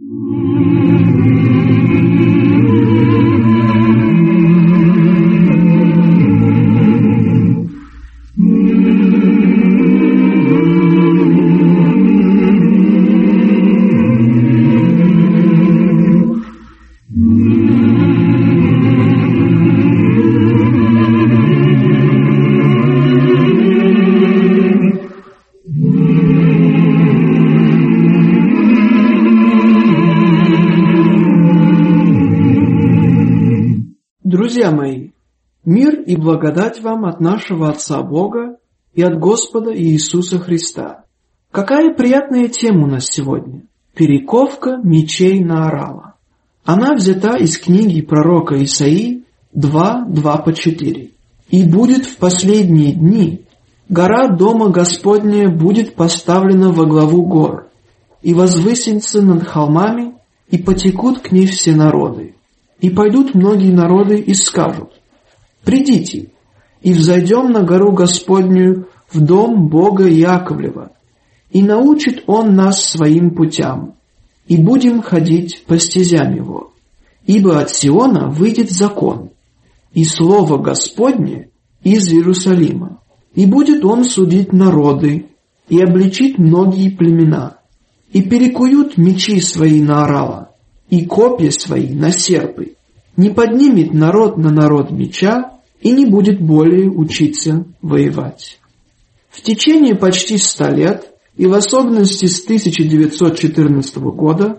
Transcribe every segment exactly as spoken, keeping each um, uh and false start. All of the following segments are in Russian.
Друзья мои, мир и благодать вам от нашего Отца Бога и от Господа Иисуса Христа. Какая приятная тема у нас сегодня. Перековка мечей Наорала. Она взята из книги пророка Исаии два, два по четыре. «И будет в последние дни, гора Дома Господня будет поставлена во главу гор, и возвысится над холмами, и потекут к ней все народы. И пойдут многие народы и скажут: придите, и взойдем на гору Господнюю, в дом Бога Яковлева, и научит Он нас своим путям, и будем ходить по стезям Его. Ибо от Сиона выйдет закон, и слово Господне из Иерусалима, и будет Он судить народы, и обличит многие племена, и перекуют мечи свои на орала, и копья свои на серпы. Не поднимет народ на народ меча и не будет более учиться воевать». В течение почти ста лет, и в особенности с тысяча девятьсот четырнадцатого года,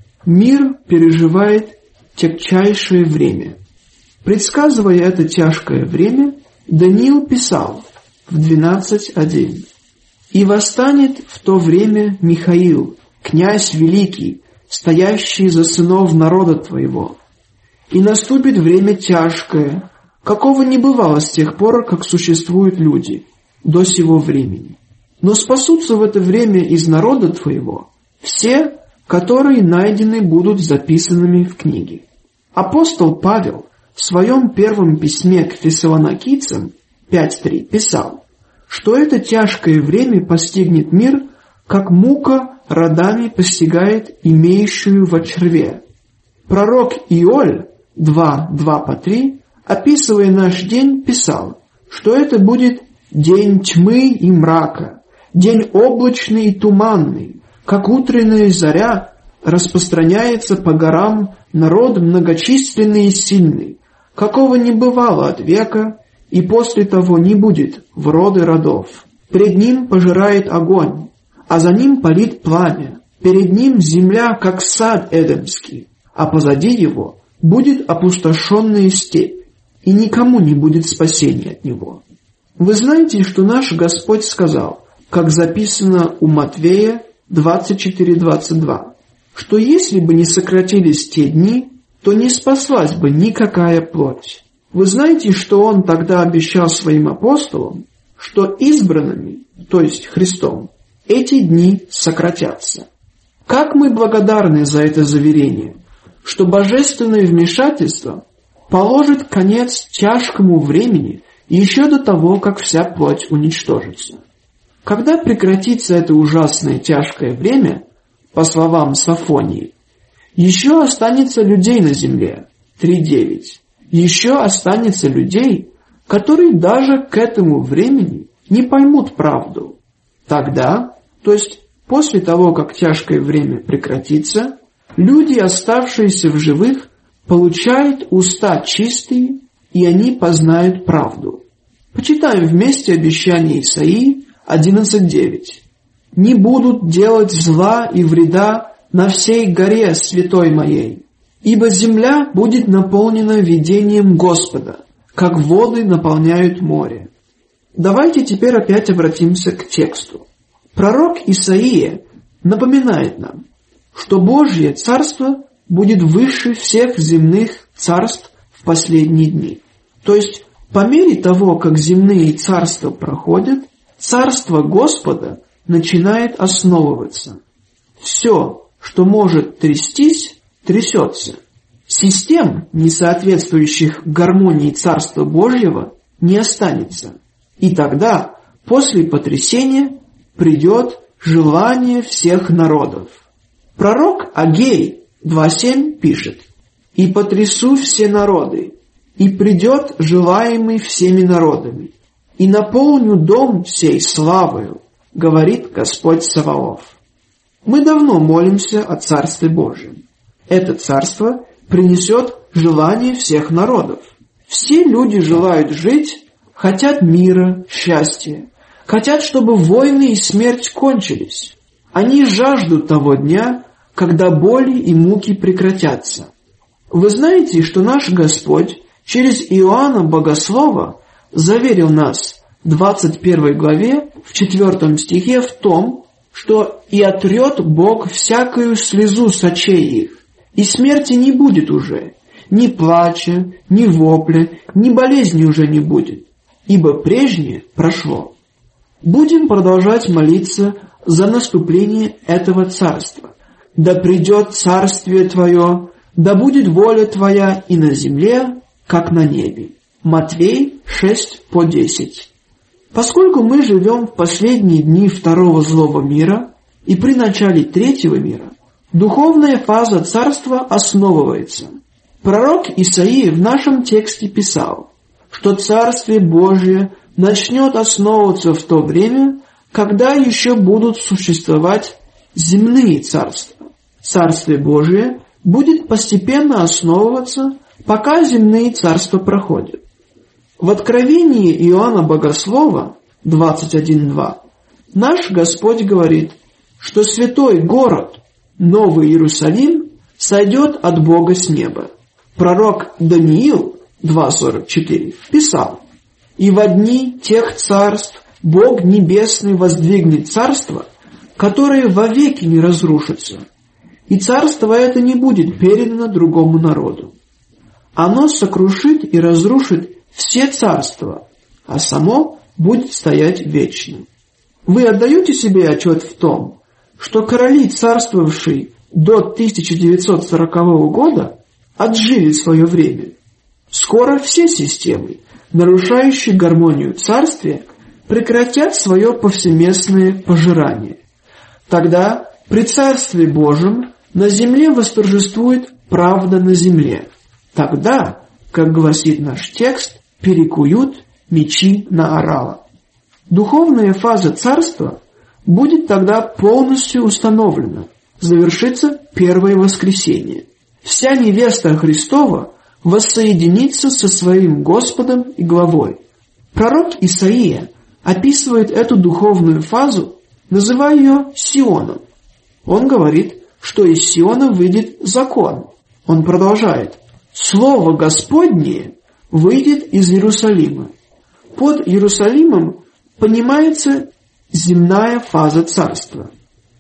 мир переживает тягчайшее время. Предсказывая это тяжкое время, Даниил писал в двенадцать один: «И восстанет в то время Михаил, князь великий, стоящий за сынов народа твоего. И наступит время тяжкое, какого не бывало с тех пор, как существуют люди, до сего времени. Но спасутся в это время из народа твоего все, которые найдены будут записанными в книге». Апостол Павел в своем первом письме к фессалоникийцам пять три писал, что это тяжкое время постигнет мир, как мука родами постигает имеющую во чреве. Пророк Иоль два два по три, описывая наш день, писал, что это будет день тьмы и мрака, день облачный и туманный, как утренняя заря распространяется по горам народ многочисленный и сильный, какого не бывало от века, и после того не будет в роды родов. Пред ним пожирает огонь, а за ним палит пламя. Перед ним земля, как сад эдемский, а позади его будет опустошенная степь, и никому не будет спасения от него. Вы знаете, что наш Господь сказал, как записано у Матвея двадцать четыре двадцать два, что если бы не сократились те дни, то не спаслась бы никакая плоть. Вы знаете, что Он тогда обещал своим апостолам, что избранными, то есть Христом, эти дни сократятся. Как мы благодарны за это заверение, что божественное вмешательство положит конец тяжкому времени еще до того, как вся плоть уничтожится. Когда прекратится это ужасное тяжкое время, по словам Сафонии, еще останется людей на земле, три девять. Еще останется людей, которые даже к этому времени не поймут правду. Тогда, то есть после того, как тяжкое время прекратится, люди, оставшиеся в живых, получают уста чистые, и они познают правду. Почитаем вместе обещание Исаии одиннадцать девять. «Не будут делать зла и вреда на всей горе святой моей, ибо земля будет наполнена видением Господа, как воды наполняют море». Давайте теперь опять обратимся к тексту. Пророк Исаия напоминает нам, что Божье Царство будет выше всех земных царств в последние дни. То есть, по мере того, как земные царства проходят, Царство Господа начинает основываться. Все, что может трястись, трясется. Систем, не соответствующих гармонии Царства Божьего, не останется. И тогда, после потрясения, придет желание всех народов. Пророк Агей два семь пишет: «И потрясу все народы, и придет желаемый всеми народами, и наполню дом сей славою, говорит Господь Саваоф». Мы давно молимся о Царстве Божьем. Это Царство принесет желание всех народов. Все люди желают жить, хотят мира, счастья, хотят, чтобы войны и смерть кончились. Они жаждут того дня, когда боли и муки прекратятся. Вы знаете, что наш Господь через Иоанна Богослова заверил нас в двадцать первой главе, в четвертом стихе в том, что «и отрет Бог всякую слезу с очей их, и смерти не будет уже, ни плача, ни вопля, ни болезни уже не будет, ибо прежнее прошло». Будем продолжать молиться за наступление этого царства. «Да придет царствие Твое, да будет воля Твоя и на земле, как на небе». Матвей шесть по десять. Поскольку мы живем в последние дни второго злого мира и при начале третьего мира, духовная фаза царства основывается. Пророк Исаия в нашем тексте писал, что Царствие Божие начнет основываться в то время, когда еще будут существовать земные царства. Царствие Божие будет постепенно основываться, пока земные царства проходят. В Откровении Иоанна Богослова двадцать один два наш Господь говорит, что святой город, Новый Иерусалим, сойдет от Бога с неба. Пророк Даниил два сорок четыре писал: «И во дни тех царств Бог Небесный воздвигнет царство, которое вовеки не разрушится, и царство это не будет передано другому народу. Оно сокрушит и разрушит все царства, а само будет стоять вечно». Вы отдаете себе отчет в том, что короли, царствовавшие до тысяча девятьсот сорокового года, отжили свое время? Скоро все системы, нарушающие гармонию царствия, прекратят свое повсеместное пожирание. Тогда при Царстве Божьем на земле восторжествует правда на земле. Тогда, как гласит наш текст, перекуют мечи на орала. Духовная фаза царства будет тогда полностью установлена, завершится первое воскресение. Вся невеста Христова воссоединится со своим Господом и главой. Пророк Исаия описывает эту духовную фазу, называя ее Сионом. Он говорит, что из Сиона выйдет закон. Он продолжает: «Слово Господнее выйдет из Иерусалима». Под Иерусалимом понимается земная фаза царства.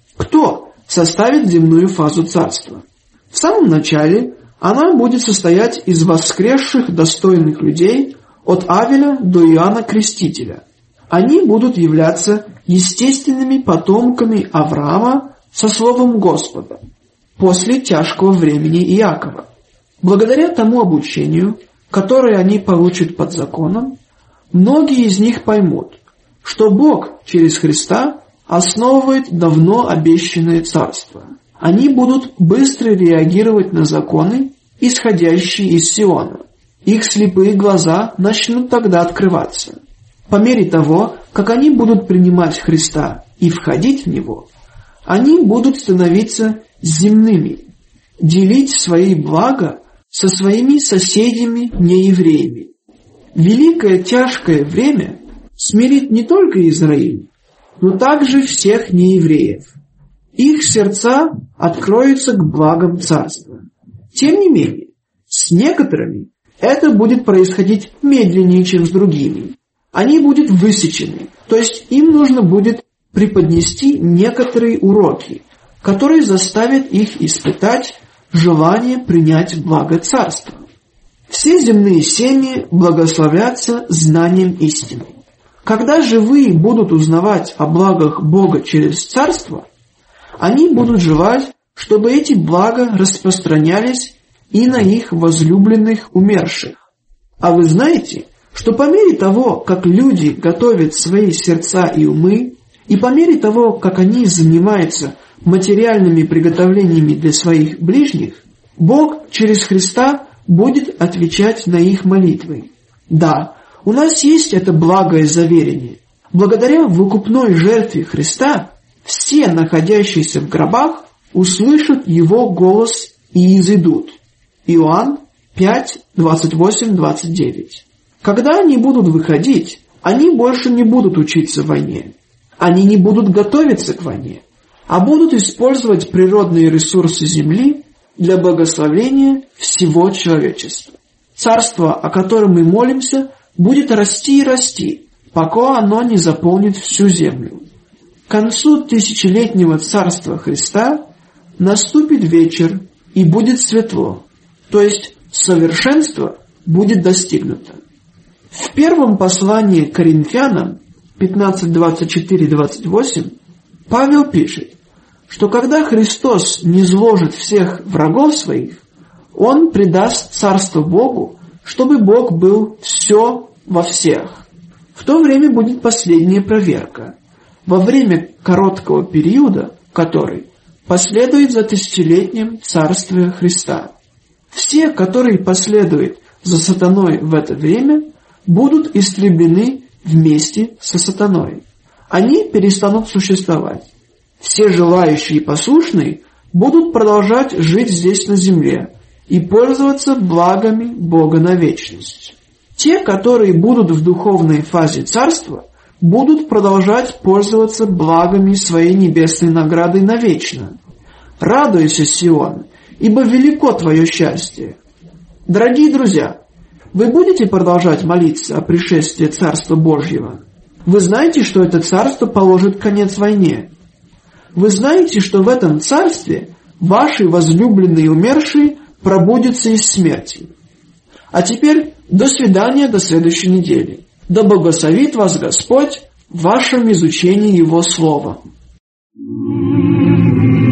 Кто составит земную фазу царства? В самом начале она будет состоять из воскресших достойных людей от Авеля до Иоанна Крестителя. Они будут являться естественными потомками Авраама со словом Господа после тяжкого времени Иакова. Благодаря тому обучению, которое они получат под законом, многие из них поймут, что Бог через Христа основывает давно обещанное царство. Они будут быстро реагировать на законы, исходящие из Сиона. Их слепые глаза начнут тогда открываться. По мере того, как они будут принимать Христа и входить в Него, они будут становиться земными, делить свои блага со своими соседями-неевреями. Великое тяжкое время смирит не только Израиль, но также всех неевреев. Их сердца откроются к благам царства. Тем не менее, с некоторыми это будет происходить медленнее, чем с другими. Они будут высечены, то есть им нужно будет преподнести некоторые уроки, которые заставят их испытать желание принять благо царства. Все земные семьи благословятся знанием истины. Когда живые будут узнавать о благах Бога через царство, они будут желать, чтобы эти блага распространялись и на их возлюбленных умерших. А вы знаете, что по мере того, как люди готовят свои сердца и умы, и по мере того, как они занимаются материальными приготовлениями для своих ближних, Бог через Христа будет отвечать на их молитвы. Да, у нас есть это благое заверение. Благодаря выкупной жертве Христа все, находящиеся в гробах, услышат Его голос и изыдут. Иоанн пять, двадцать восемь, двадцать девять. Когда они будут выходить, они больше не будут учиться войне. Они не будут готовиться к войне, а будут использовать природные ресурсы земли для благословения всего человечества. Царство, о котором мы молимся, будет расти и расти, пока оно не заполнит всю землю. К концу тысячелетнего царства Христа наступит вечер и будет светло, то есть совершенство будет достигнуто. В первом послании к Коринфянам пятнадцать, двадцать четыре, двадцать восемь Павел пишет, что когда Христос низложит всех врагов своих, Он предаст царство Богу, чтобы Бог был все во всех. В то время будет последняя проверка, во время короткого периода, который последует за тысячелетним царствием Христа. Все, которые последуют за сатаной в это время, будут истреблены вместе со сатаной. Они перестанут существовать. Все желающие и послушные будут продолжать жить здесь на земле и пользоваться благами Бога на вечность. Те, которые будут в духовной фазе царства, будут продолжать пользоваться благами своей небесной награды навечно. Радуйся, Сион, ибо велико твое счастье. Дорогие друзья, вы будете продолжать молиться о пришествии Царства Божьего? Вы знаете, что это царство положит конец войне? Вы знаете, что в этом царстве ваши возлюбленные умершие пробудятся из смерти? А теперь до свидания до следующей недели. Да благословит вас Господь в вашем изучении Его Слова.